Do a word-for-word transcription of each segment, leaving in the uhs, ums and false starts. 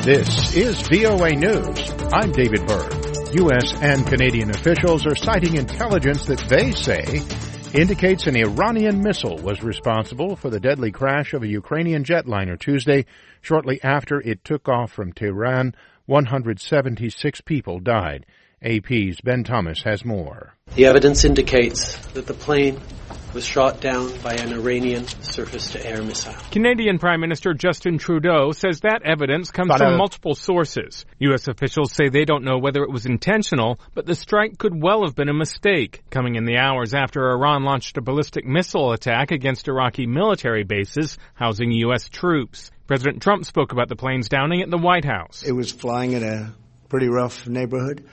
This is V O A News. I'm David Byrd. U S and Canadian officials are citing intelligence that they say indicates an Iranian missile was responsible for the deadly crash of a Ukrainian jetliner Tuesday. Shortly after it took off from Tehran, one hundred seventy-six people died. A P's Ben Thomas has more. The evidence indicates that the plane was shot down by an Iranian surface-to-air missile. Canadian Prime Minister Justin Trudeau says that evidence comes but, uh, from multiple sources. U S officials say they don't know whether it was intentional, but the strike could well have been a mistake, coming in the hours after Iran launched a ballistic missile attack against Iraqi military bases housing U S troops. President Trump spoke about the plane's downing at the White House. It was flying in a pretty rough neighborhood,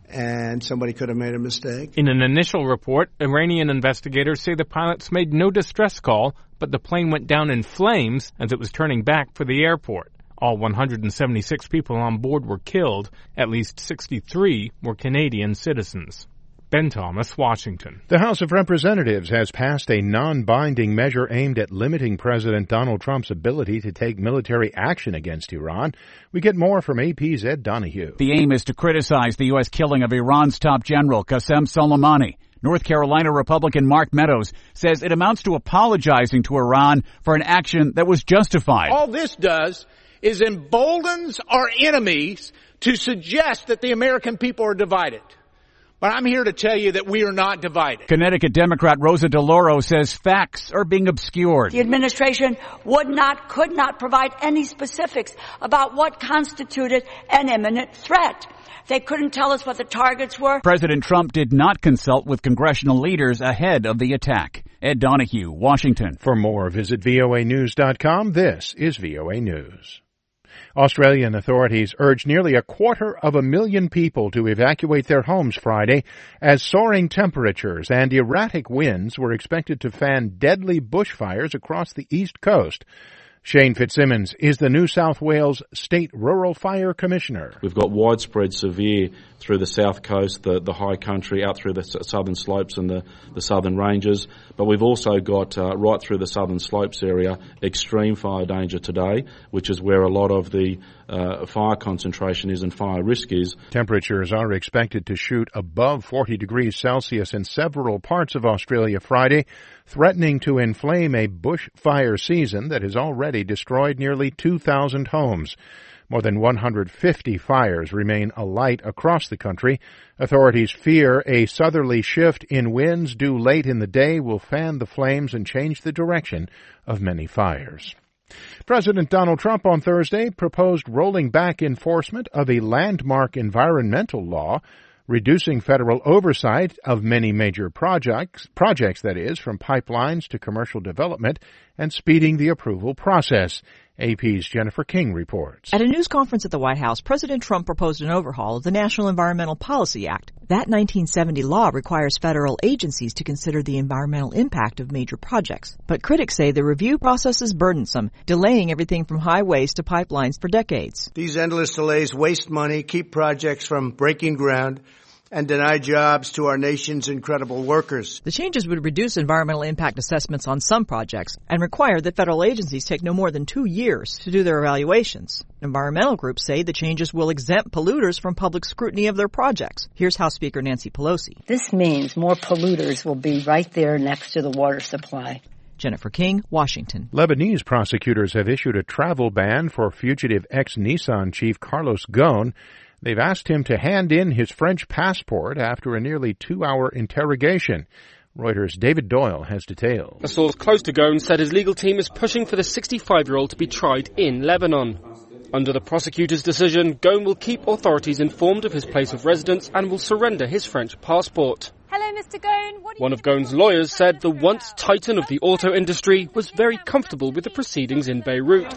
and somebody could have made a mistake. In an initial report, Iranian investigators say the pilots made no distress call, but the plane went down in flames as it was turning back for the airport. All one hundred seventy-six people on board were killed. At least sixty-three were Canadian citizens. Ben Thomas, Washington. The House of Representatives has passed a non-binding measure aimed at limiting President Donald Trump's ability to take military action against Iran. We get more from A P's Ed Donahue. The aim is to criticize the U S killing of Iran's top general, Qasem Soleimani. North Carolina Republican Mark Meadows says it amounts to apologizing to Iran for an action that was justified. All this does is emboldens our enemies to suggest that the American people are divided. But I'm here to tell you that we are not divided. Connecticut Democrat Rosa DeLauro says facts are being obscured. The administration would not, could not provide any specifics about what constituted an imminent threat. They couldn't tell us what the targets were. President Trump did not consult with congressional leaders ahead of the attack. Ed Donahue, Washington. For more, visit V O A news dot com. This is V O A News. Australian authorities urged nearly a quarter of a million people to evacuate their homes Friday as soaring temperatures and erratic winds were expected to fan deadly bushfires across the east coast. Shane Fitzsimmons is the New South Wales State Rural Fire Commissioner. We've got widespread severe through the south coast, the, the high country, out through the southern slopes and the, the southern ranges. But we've also got uh, right through the southern slopes area extreme fire danger today, which is where a lot of the uh, fire concentration is and fire risk is. Temperatures are expected to shoot above forty degrees Celsius in several parts of Australia Friday, threatening to inflame a bushfire season that has already destroyed nearly two thousand homes. More than one hundred fifty fires remain alight across the country. Authorities fear a southerly shift in winds due late in the day will fan the flames and change the direction of many fires. President Donald Trump on Thursday proposed rolling back enforcement of a landmark environmental law, reducing federal oversight of many major projects, projects that is, from pipelines to commercial development, and speeding the approval process. A P's Jennifer King reports. At a news conference at the White House, President Trump proposed an overhaul of the National Environmental Policy Act. That nineteen seventy law requires federal agencies to consider the environmental impact of major projects. But critics say the review process is burdensome, delaying everything from highways to pipelines for decades. These endless delays waste money, keep projects from breaking ground, and deny jobs to our nation's incredible workers. The changes would reduce environmental impact assessments on some projects and require that federal agencies take no more than two years to do their evaluations. Environmental groups say the changes will exempt polluters from public scrutiny of their projects. Here's House Speaker Nancy Pelosi. This means more polluters will be right there next to the water supply. Jennifer King, Washington. Lebanese prosecutors have issued a travel ban for fugitive ex-Nissan chief Carlos Ghosn. They've asked him to hand in his French passport after a nearly two-hour interrogation. Reuters' David Doyle has details. A source close to Ghosn said his legal team is pushing for the sixty-five-year-old to be tried in Lebanon. Under the prosecutor's decision, Ghosn will keep authorities informed of his place of residence and will surrender his French passport. Hello, Mister Ghosn. What One of Ghosn's lawyers said the once titan of the auto industry was very comfortable with the proceedings in Beirut.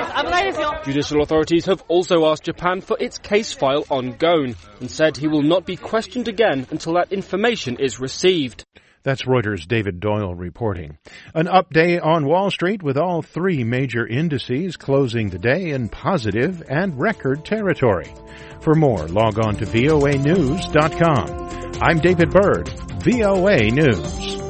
Judicial authorities have also asked Japan for its case file on Ghosn and said he will not be questioned again until that information is received. That's Reuters' David Doyle reporting. An up day on Wall Street with all three major indices closing the day in positive and record territory. For more, log on to V O A news dot com. I'm David Byrd, V O A News.